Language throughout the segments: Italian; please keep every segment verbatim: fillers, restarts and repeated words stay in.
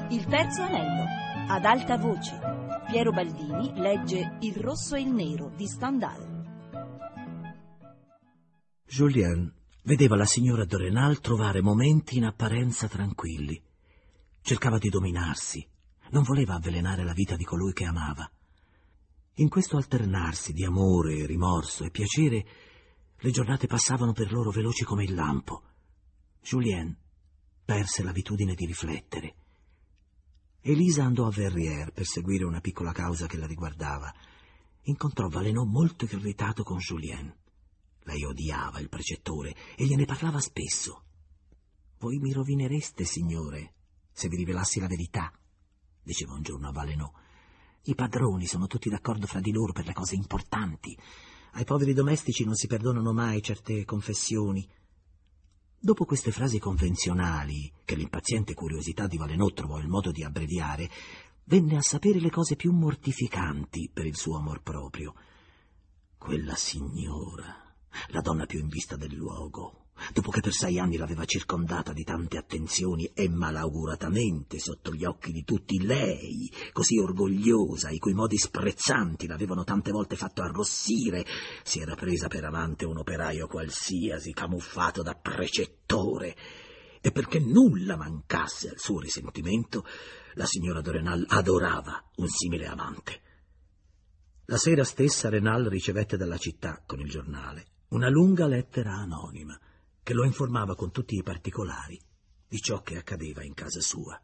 Il terzo anello. Ad alta voce. Piero Baldini legge Il rosso e il nero di Stendhal. Julien vedeva la signora de Rênal trovare momenti in apparenza tranquilli. Cercava di dominarsi, non voleva avvelenare la vita di colui che amava. In questo alternarsi di amore, rimorso e piacere, le giornate passavano per loro veloci come il lampo. Julien perse l'abitudine di riflettere. Elisa andò a Verrières per seguire una piccola causa che la riguardava. Incontrò Valenod molto irritato con Julien. Lei odiava il precettore e gliene parlava spesso. «Voi mi rovinereste, signore, se vi rivelassi la verità», diceva un giorno a Valenod. «I padroni sono tutti d'accordo fra di loro per le cose importanti. Ai poveri domestici non si perdonano mai certe confessioni». Dopo queste frasi convenzionali, che l'impaziente curiosità di Valenod trovò il modo di abbreviare, venne a sapere le cose più mortificanti per il suo amor proprio. Quella signora, la donna più in vista del luogo, dopo che per sei anni l'aveva circondata di tante attenzioni e malauguratamente sotto gli occhi di tutti, lei, così orgogliosa, i cui modi sprezzanti l'avevano tante volte fatto arrossire, si era presa per amante un operaio qualsiasi, camuffato da precettore, e perché nulla mancasse al suo risentimento, la signora de Rênal adorava un simile amante. La sera stessa Rênal ricevette dalla città, con il giornale, una lunga lettera anonima, che lo informava con tutti i particolari di ciò che accadeva in casa sua.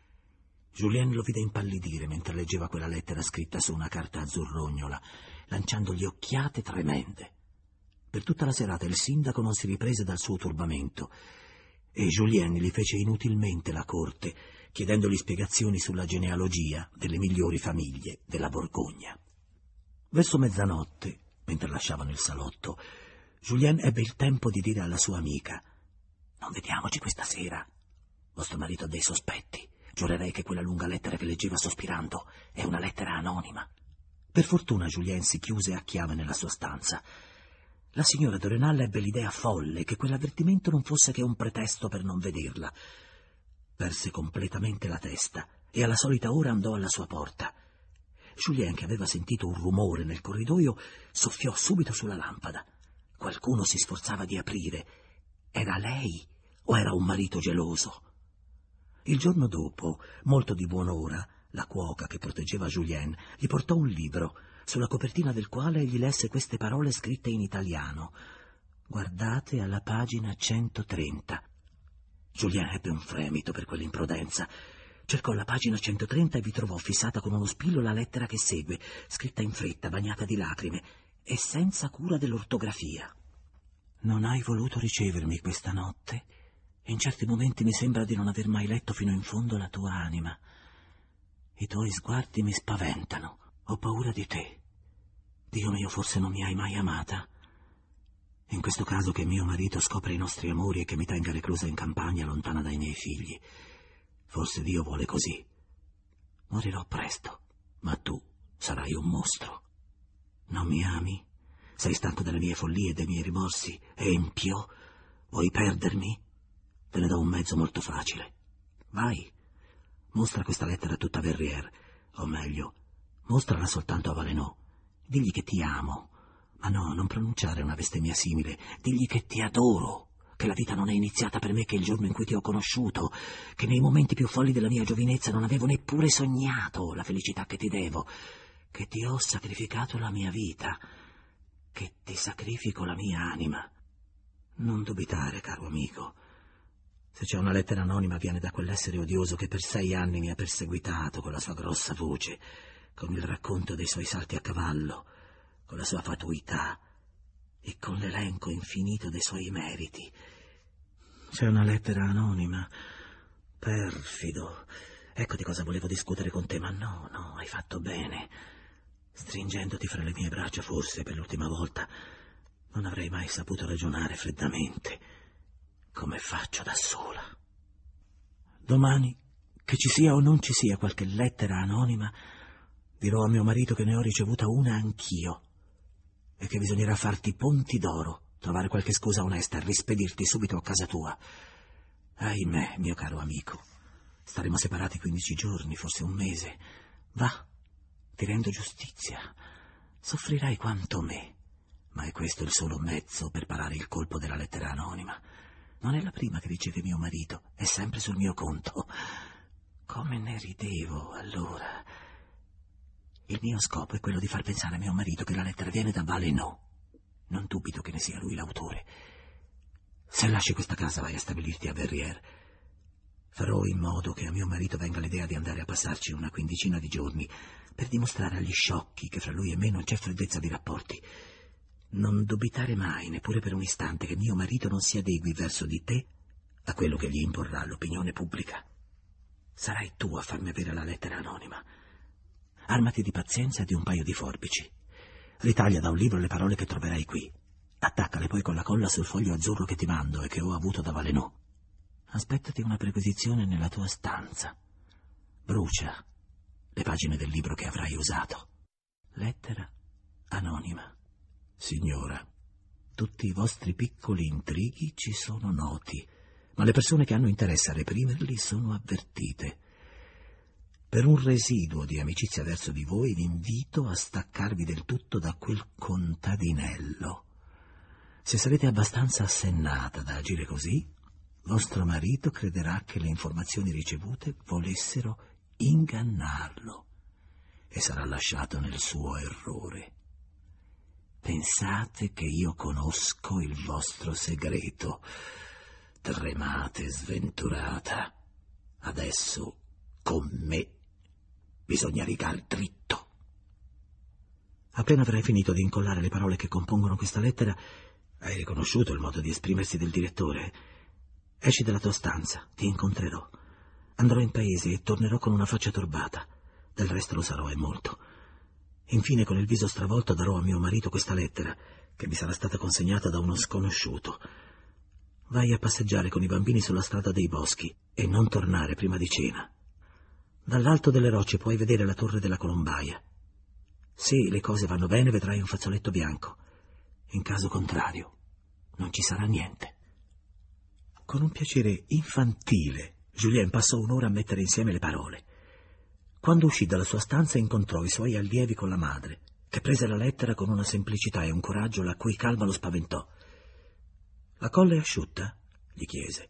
Julien lo vide impallidire mentre leggeva quella lettera scritta su una carta azzurrognola, lanciandogli occhiate tremende. Per tutta la serata il sindaco non si riprese dal suo turbamento e Julien gli fece inutilmente la corte, chiedendogli spiegazioni sulla genealogia delle migliori famiglie della Borgogna. Verso mezzanotte, mentre lasciavano il salotto, Julien ebbe il tempo di dire alla sua amica: «Non vediamoci questa sera. Vostro marito ha dei sospetti. Giurerei che quella lunga lettera che leggeva sospirando è una lettera anonima». Per fortuna Julien si chiuse a chiave nella sua stanza. La signora de Rênal ebbe l'idea folle che quell'avvertimento non fosse che un pretesto per non vederla. Perse completamente la testa e alla solita ora andò alla sua porta. Julien, che aveva sentito un rumore nel corridoio, soffiò subito sulla lampada. Qualcuno si sforzava di aprire. Era lei o era un marito geloso? Il giorno dopo, molto di buon'ora, la cuoca che proteggeva Julien gli portò un libro, sulla copertina del quale gli lesse queste parole scritte in italiano: «Guardate alla pagina centotrenta». Julien ebbe un fremito per quell'imprudenza. Cercò la pagina centotrenta e vi trovò fissata con uno spillo la lettera che segue, scritta in fretta, bagnata di lacrime e senza cura dell'ortografia. «Non hai voluto ricevermi questa notte? In certi momenti mi sembra di non aver mai letto fino in fondo la tua anima. I tuoi sguardi mi spaventano. Ho paura di te. Dio mio, forse non mi hai mai amata. In questo caso che mio marito scopra i nostri amori e che mi tenga reclusa in campagna lontana dai miei figli. Forse Dio vuole così. Morirò presto, ma tu sarai un mostro. Non mi ami? Sei stanco delle mie follie e dei miei rimorsi? E empio? Vuoi perdermi? Te ne do un mezzo molto facile. Vai, mostra questa lettera a tutta Verrières, o meglio, mostrala soltanto a Valenod. Digli che ti amo, ma no, non pronunciare una bestemmia simile. Digli che ti adoro, che la vita non è iniziata per me che il giorno in cui ti ho conosciuto, che nei momenti più folli della mia giovinezza non avevo neppure sognato la felicità che ti devo, che ti ho sacrificato la mia vita, che ti sacrifico la mia anima. Non dubitare, caro amico. Se c'è una lettera anonima viene da quell'essere odioso che per sei anni mi ha perseguitato con la sua grossa voce, con il racconto dei suoi salti a cavallo, con la sua fatuità e con l'elenco infinito dei suoi meriti. C'è una lettera anonima? Perfido. Ecco di cosa volevo discutere con te, ma no, no, hai fatto bene. Stringendoti fra le mie braccia, forse per l'ultima volta, non avrei mai saputo ragionare freddamente come faccio da sola. Domani, che ci sia o non ci sia qualche lettera anonima, dirò a mio marito che ne ho ricevuta una anch'io e che bisognerà farti ponti d'oro, trovare qualche scusa onesta e rispedirti subito a casa tua. Ahimè, mio caro amico, Staremo separati quindici giorni, forse un mese. Va, ti rendo giustizia. Soffrirai quanto me, ma è questo il solo mezzo per parare il colpo della lettera anonima. Non è la prima che riceve mio marito, è sempre sul mio conto. Come ne ridevo allora. Il mio scopo è quello di far pensare a mio marito che la lettera viene da Valenod. Non dubito che ne sia lui l'autore. Se lasci questa casa vai a stabilirti a Verrières. Farò in modo che a mio marito venga l'idea di andare a passarci una quindicina di giorni per dimostrare agli sciocchi che fra lui e me non c'è freddezza di rapporti. Non dubitare mai, neppure per un istante, che mio marito non si adegui verso di te a quello che gli imporrà l'opinione pubblica. Sarai tu a farmi avere la lettera anonima. Armati di pazienza e di un paio di forbici. Ritaglia da un libro le parole che troverai qui. Attaccale poi con la colla sul foglio azzurro che ti mando e che ho avuto da Valenod. Aspettati una perquisizione nella tua stanza. Brucia le pagine del libro che avrai usato. Lettera anonima. Signora, tutti i vostri piccoli intrighi ci sono noti, ma le persone che hanno interesse a reprimerli sono avvertite. Per un residuo di amicizia verso di voi vi invito a staccarvi del tutto da quel contadinello. Se sarete abbastanza assennata da agire così, vostro marito crederà che le informazioni ricevute volessero ingannarlo e sarà lasciato nel suo errore. Pensate che io conosco il vostro segreto. Tremate, sventurata. Adesso, con me, bisogna rigar dritto. Appena avrai finito di incollare le parole che compongono questa lettera, hai riconosciuto il modo di esprimersi del direttore. Esci dalla tua stanza, ti incontrerò. Andrò in paese e tornerò con una faccia turbata. Del resto lo sarò e molto. Infine, con il viso stravolto, darò a mio marito questa lettera, che mi sarà stata consegnata da uno sconosciuto. Vai a passeggiare con i bambini sulla strada dei boschi e non tornare prima di cena. Dall'alto delle rocce puoi vedere la torre della Colombaia. Se le cose vanno bene, vedrai un fazzoletto bianco. In caso contrario, non ci sarà niente. Con un piacere infantile, Julien passò un'ora a mettere insieme le parole. Quando uscì dalla sua stanza incontrò i suoi allievi con la madre, che prese la lettera con una semplicità e un coraggio la cui calma lo spaventò. «La colla è asciutta?» gli chiese.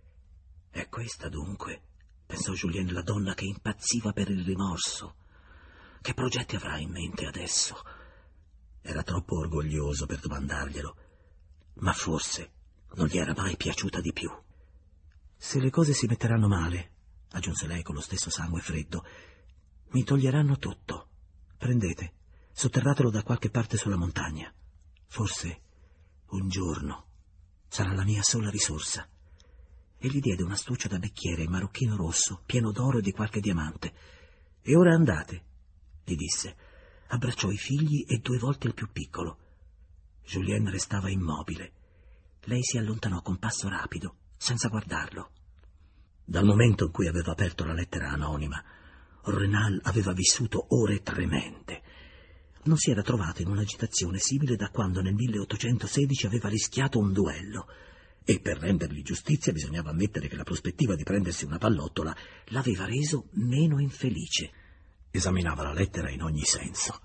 «È questa dunque», pensò Julien, la donna che impazziva per il rimorso. Che progetti avrà in mente adesso? Era troppo orgoglioso per domandarglielo, ma forse non gli era mai piaciuta di più. «Se le cose si metteranno male», aggiunse lei con lo stesso sangue freddo, «mi toglieranno tutto. Prendete, sotterratelo da qualche parte sulla montagna. Forse un giorno sarà la mia sola risorsa». E gli diede un astuccio da becchiere in marocchino rosso, pieno d'oro e di qualche diamante. «E ora andate», gli disse. Abbracciò i figli e due volte il più piccolo. Julien restava immobile. Lei si allontanò con passo rapido, senza guardarlo. Dal momento in cui aveva aperto la lettera anonima, Renal aveva vissuto ore tremende. Non si era trovato in un'agitazione simile da quando nel milleottocentosedici aveva rischiato un duello, e per rendergli giustizia bisognava ammettere che la prospettiva di prendersi una pallottola l'aveva reso meno infelice. Esaminava la lettera in ogni senso.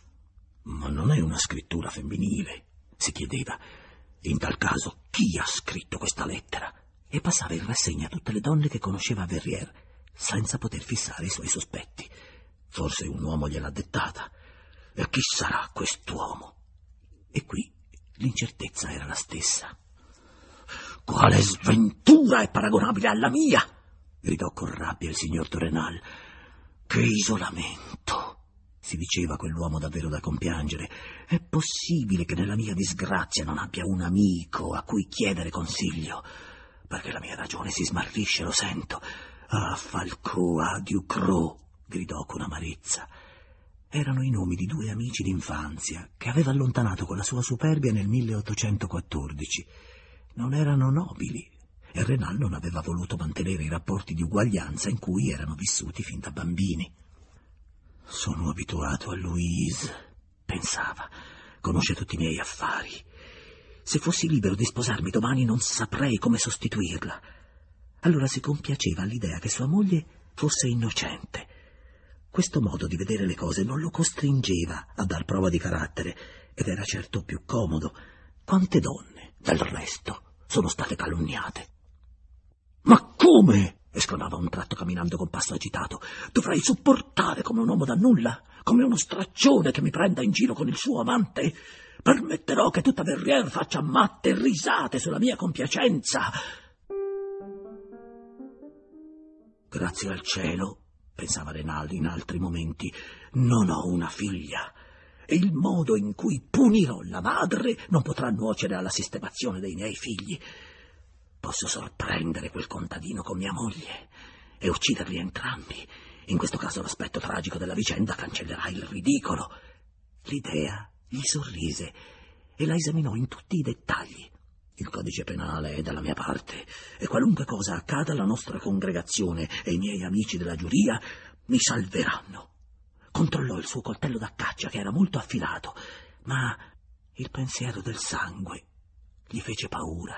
«Ma non è una scrittura femminile?» si chiedeva. «In tal caso, chi ha scritto questa lettera?» E passava in rassegna tutte le donne che conosceva a Verrières, senza poter fissare i suoi sospetti. Forse un uomo gliel'ha dettata. E chi sarà quest'uomo? E qui l'incertezza era la stessa. «Quale sventura è paragonabile alla mia?» gridò con rabbia il signor de Renal. «Che isolamento!» si diceva quell'uomo davvero da compiangere. «È possibile che nella mia disgrazia non abbia un amico a cui chiedere consiglio? Perché la mia ragione si smarrisce, lo sento. Ah, Falcot, ah, Ducrot!» gridò con amarezza. Erano i nomi di due amici d'infanzia che aveva allontanato con la sua superbia nel milleottocentoquattordici. Non erano nobili, e Renal non aveva voluto mantenere i rapporti di uguaglianza in cui erano vissuti fin da bambini. «Sono abituato a Louise», pensava, «conosce tutti i miei affari. Se fossi libero di sposarmi domani non saprei come sostituirla. allora si compiaceva all'idea che sua moglie fosse innocente. Questo modo di vedere le cose non lo costringeva a dar prova di carattere ed era certo più comodo. Quante donne, del resto, sono state calunniate. «Ma come?» esclamava un tratto camminando con passo agitato. «Dovrei sopportare come un uomo da nulla, come uno straccione che mi prenda in giro con il suo amante? Permetterò che tutta Verrières faccia matte risate sulla mia compiacenza?» «Grazie al cielo», pensava Renal in altri momenti, «non ho una figlia, e il modo in cui punirò la madre non potrà nuocere alla sistemazione dei miei figli. Posso sorprendere quel contadino con mia moglie e ucciderli entrambi. In questo caso l'aspetto tragico della vicenda cancellerà il ridicolo». L'idea gli sorrise e la esaminò in tutti i dettagli. «Il codice penale è dalla mia parte e qualunque cosa accada alla nostra congregazione e i miei amici della giuria mi salveranno». Controllò il suo coltello da caccia, che era molto affilato, ma il pensiero del sangue gli fece paura.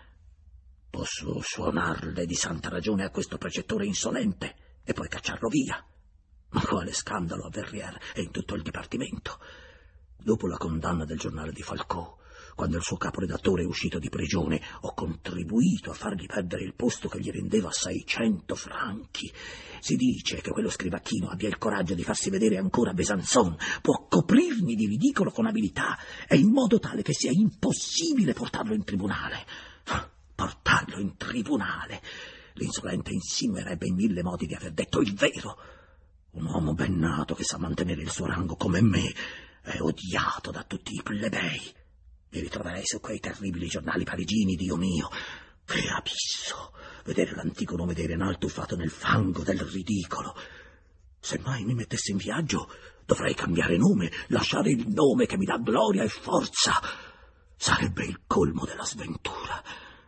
«Posso suonarle di santa ragione a questo precettore insolente e poi cacciarlo via. Ma quale scandalo a Verrières e in tutto il dipartimento!» Dopo la condanna del giornale di Falcò, quando il suo caporedattore è uscito di prigione, ho contribuito a fargli perdere il posto che gli rendeva seicento franchi. Si dice che quello scrivacchino abbia il coraggio di farsi vedere ancora a Besançon, può coprirmi di ridicolo con abilità e in modo tale che sia impossibile portarlo in tribunale. Portarlo in tribunale! L'insolente insinuerebbe in mille modi di aver detto il vero. Un uomo ben nato che sa mantenere il suo rango come me è odiato da tutti i plebei. Mi ritroverei su quei terribili giornali parigini, Dio mio. Che abisso! Vedere l'antico nome dei Renal tuffato nel fango del ridicolo. Se mai mi mettessi in viaggio, dovrei cambiare nome, lasciare il nome che mi dà gloria e forza. Sarebbe il colmo della sventura.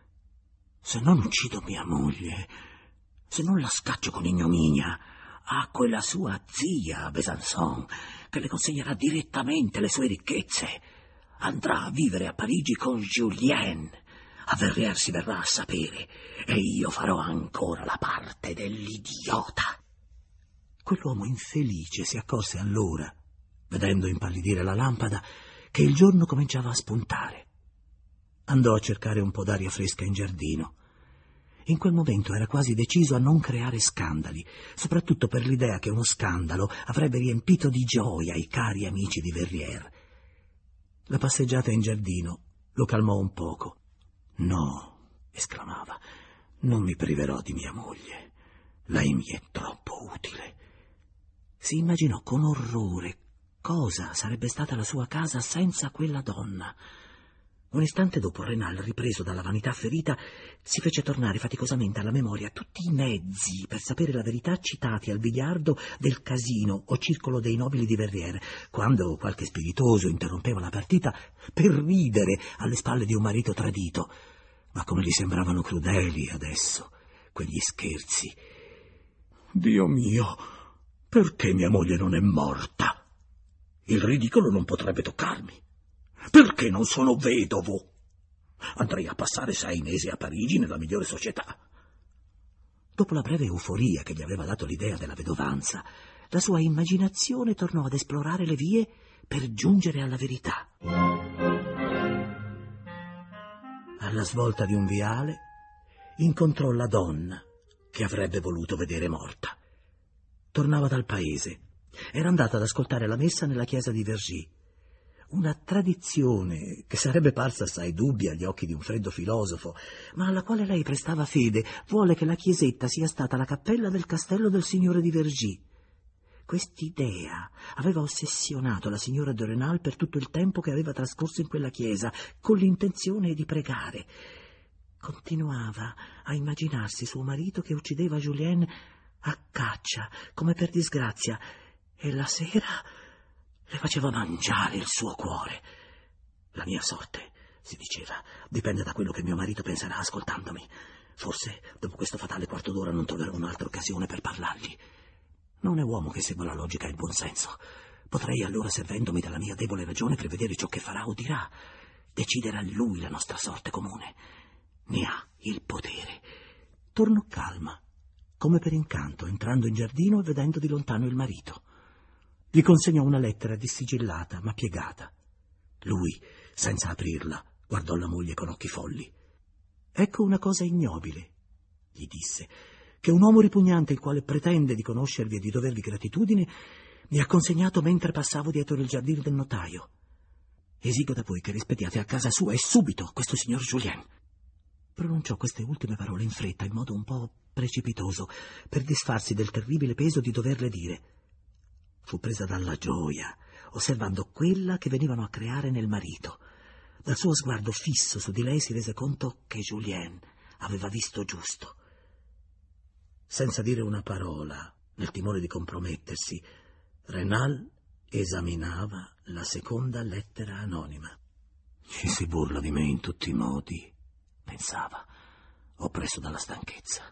Se non uccido mia moglie, se non la scaccio con ignominia a quella sua zia a Besançon, che le consegnerà direttamente le sue ricchezze, andrà a vivere a Parigi con Julien. A Verrières si verrà a sapere e io farò ancora la parte dell'idiota. Quell'uomo infelice si accorse allora, vedendo impallidire la lampada, che il giorno cominciava a spuntare. Andò a cercare un po' d'aria fresca in giardino. In quel momento era quasi deciso a non creare scandali, soprattutto per l'idea che uno scandalo avrebbe riempito di gioia i cari amici di Verrières. La passeggiata in giardino lo calmò un poco. «No», esclamava, «non mi priverò di mia moglie. Lei mi è troppo utile». Si immaginò con orrore cosa sarebbe stata la sua casa senza quella donna. Un istante dopo Renal, ripreso dalla vanità ferita, si fece tornare faticosamente alla memoria tutti i mezzi per sapere la verità citati al biliardo del Casino o Circolo dei Nobili di Verrières, quando qualche spiritoso interrompeva la partita per ridere alle spalle di un marito tradito. Ma come gli sembravano crudeli adesso quegli scherzi. «Dio mio, perché mia moglie non è morta? Il ridicolo non potrebbe toccarmi. Perché non sono vedovo? Andrei a passare sei mesi a Parigi nella migliore società». Dopo la breve euforia che gli aveva dato l'idea della vedovanza, la sua immaginazione tornò ad esplorare le vie per giungere alla verità. Alla svolta di un viale incontrò la donna che avrebbe voluto vedere morta. Tornava dal paese. Era andata ad ascoltare la messa nella chiesa di Vergy. Una tradizione che sarebbe parsa assai dubbia agli occhi di un freddo filosofo, ma alla quale lei prestava fede, vuole che la chiesetta sia stata la cappella del castello del signore di Vergy. Quest'idea aveva ossessionato la signora de Renal per tutto il tempo che aveva trascorso in quella chiesa, con l'intenzione di pregare. Continuava a immaginarsi suo marito che uccideva Julien a caccia, come per disgrazia, e la sera le faceva mangiare il suo cuore. «La mia sorte», si diceva, «dipende da quello che mio marito penserà ascoltandomi. Forse dopo questo fatale quarto d'ora non troverò un'altra occasione per parlargli. Non è uomo che segua la logica e il buonsenso. Potrei allora, servendomi della mia debole ragione, prevedere ciò che farà o dirà. Decidere a lui la nostra sorte comune. Ne ha il potere. tornò calma, come per incanto, entrando in giardino e vedendo di lontano il marito. Gli consegnò una lettera dissigillata ma piegata. Lui, senza aprirla, guardò la moglie con occhi folli. «Ecco una cosa ignobile», gli disse, «che un uomo ripugnante, il quale pretende di conoscervi e di dovervi gratitudine, mi ha consegnato mentre passavo dietro il giardino del notaio. Esigo da voi che rispettiate a casa sua e subito questo signor Julien». Pronunciò queste ultime parole in fretta, in modo un po' precipitoso, per disfarsi del terribile peso di doverle dire. Fu presa dalla gioia, osservando quella che venivano a creare nel marito. Dal suo sguardo fisso su di lei si rese conto che Julien aveva visto giusto. Senza dire una parola, nel timore di compromettersi, Renal esaminava la seconda lettera anonima. «Ci si burla di me in tutti i modi», pensava, oppresso dalla stanchezza.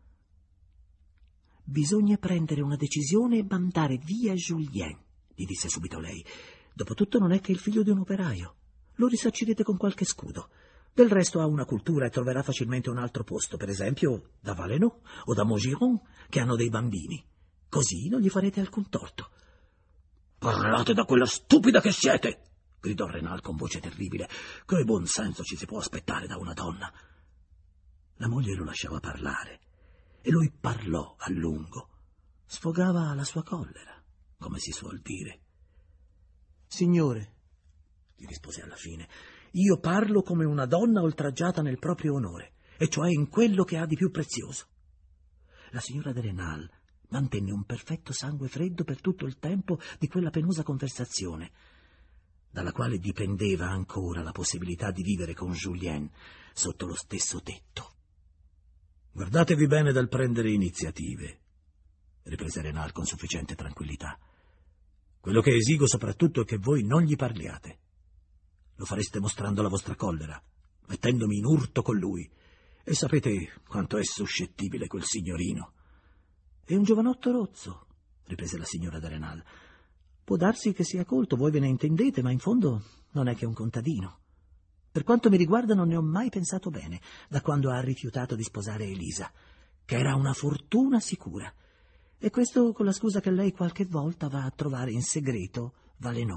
«Bisogna prendere una decisione e mandare via Julien», gli disse subito lei. «Dopotutto non è che il figlio di un operaio. Lo risarcirete con qualche scudo. Del resto ha una cultura e troverà facilmente un altro posto, per esempio da Valenod o da Maugiron, che hanno dei bambini. Così non gli farete alcun torto». «Parlate da quella stupida che siete!» gridò Renal con voce terribile. «Che buon senso ci si può aspettare da una donna?» La moglie lo lasciava parlare e lui parlò a lungo. Sfogava la sua collera, come si suol dire. «Signore», gli rispose alla fine, «io parlo come una donna oltraggiata nel proprio onore, e cioè in quello che ha di più prezioso». La signora de Renal mantenne un perfetto sangue freddo per tutto il tempo di quella penosa conversazione, dalla quale dipendeva ancora la possibilità di vivere con Julien sotto lo stesso tetto. «Guardatevi bene dal prendere iniziative», riprese Renal con sufficiente tranquillità. «Quello che esigo soprattutto è che voi non gli parliate. Lo fareste mostrando la vostra collera, mettendomi in urto con lui, e sapete quanto è suscettibile quel signorino». «È un giovanotto rozzo», riprese la signora de Renal. «Può darsi che sia colto, voi ve ne intendete, ma in fondo non è che un contadino. Per quanto mi riguarda non ne ho mai pensato bene da quando ha rifiutato di sposare Elisa, che era una fortuna sicura. E questo con la scusa che lei qualche volta va a trovare in segreto Valenod».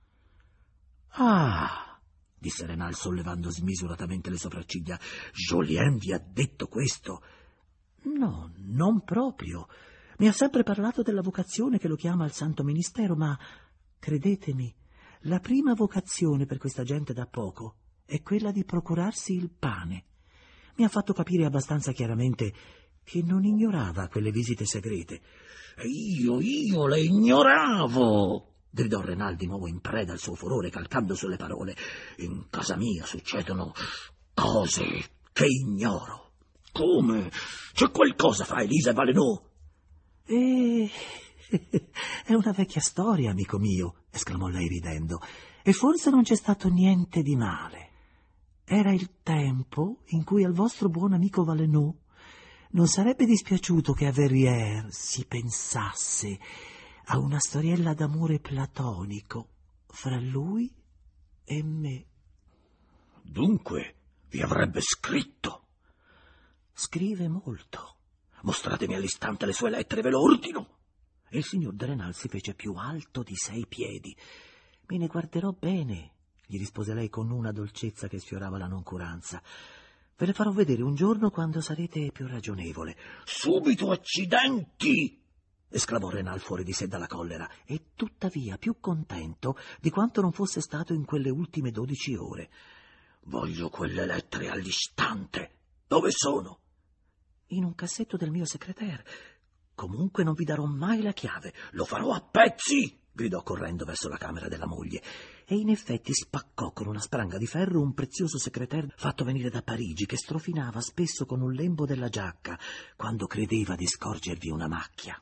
«Ah», disse Renal sollevando smisuratamente le sopracciglia, «Julien vi ha detto questo?» «No, non proprio. Mi ha sempre parlato della vocazione che lo chiama al santo ministero, ma, credetemi, la prima vocazione per questa gente da poco è quella di procurarsi il pane. Mi ha fatto capire abbastanza chiaramente che non ignorava quelle visite segrete». «E io, io le ignoravo!» gridò Renal di nuovo in preda al suo furore, calcando sulle parole. «In casa mia succedono cose che ignoro». «Come? C'è qualcosa fra Elisa e Valenod?» «Eh, è una vecchia storia, amico mio», esclamò lei ridendo, «e forse non c'è stato niente di male. Era il tempo in cui al vostro buon amico Valenod non sarebbe dispiaciuto che a Verrières si pensasse a una storiella d'amore platonico fra lui e me». «Dunque vi avrebbe scritto?» «Scrive molto». «Mostratemi all'istante le sue lettere, ve lo ordino». E il signor de Renal si fece più alto di sei piedi. «Me ne guarderò bene», gli rispose lei con una dolcezza che sfiorava la noncuranza. «Ve le farò vedere un giorno quando sarete più ragionevole». «Subito, accidenti!» esclamò Renal fuori di sé dalla collera, e tuttavia più contento di quanto non fosse stato in quelle ultime dodici ore. «Voglio quelle lettere all'istante. Dove sono?» «In un cassetto del mio secrétaire. Comunque non vi darò mai la chiave». «Lo farò a pezzi!» gridò correndo verso la camera della moglie. E in effetti spaccò con una spranga di ferro un prezioso secrétaire fatto venire da Parigi, che strofinava spesso con un lembo della giacca quando credeva di scorgervi una macchia.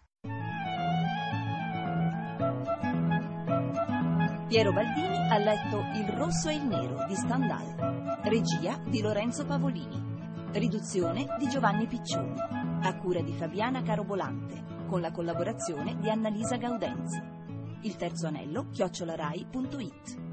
Piero Baldini ha letto Il rosso e il nero di Stendhal, regia di Lorenzo Pavolini. Riduzione di Giovanni Piccioni, a cura di Fabiana Carobolante, con la collaborazione di Annalisa Gaudenzi. Il terzo anello, chiocciolarai punto it.